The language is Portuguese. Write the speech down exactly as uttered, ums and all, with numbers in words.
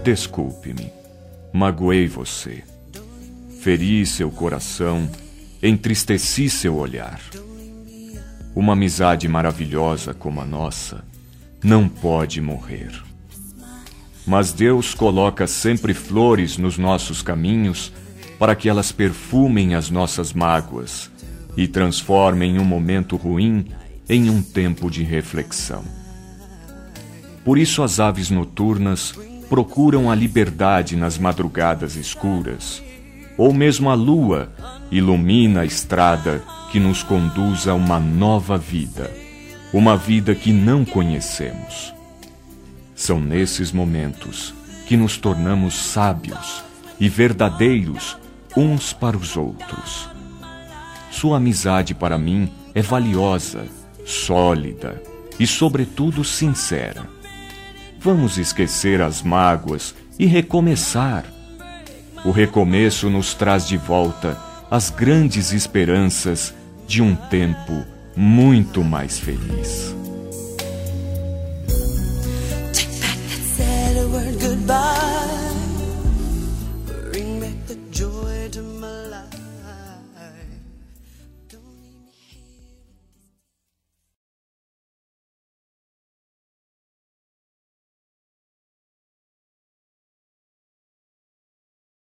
Desculpe-me, magoei você, feri seu coração, entristeci seu olhar. Uma amizade maravilhosa como a nossa não pode morrer. Mas Deus coloca sempre flores nos nossos caminhos para que elas perfumem as nossas mágoas e transformem um momento ruim em um tempo de reflexão. Por isso as aves noturnas procuram a liberdade nas madrugadas escuras, ou mesmo a lua ilumina a estrada que nos conduz a uma nova vida, uma vida que não conhecemos. São nesses momentos que nos tornamos sábios e verdadeiros uns para os outros. Sua amizade para mim é valiosa, sólida e, sobretudo, sincera. Vamos esquecer as mágoas e recomeçar. O recomeço nos traz de volta as grandes esperanças de um tempo muito mais feliz.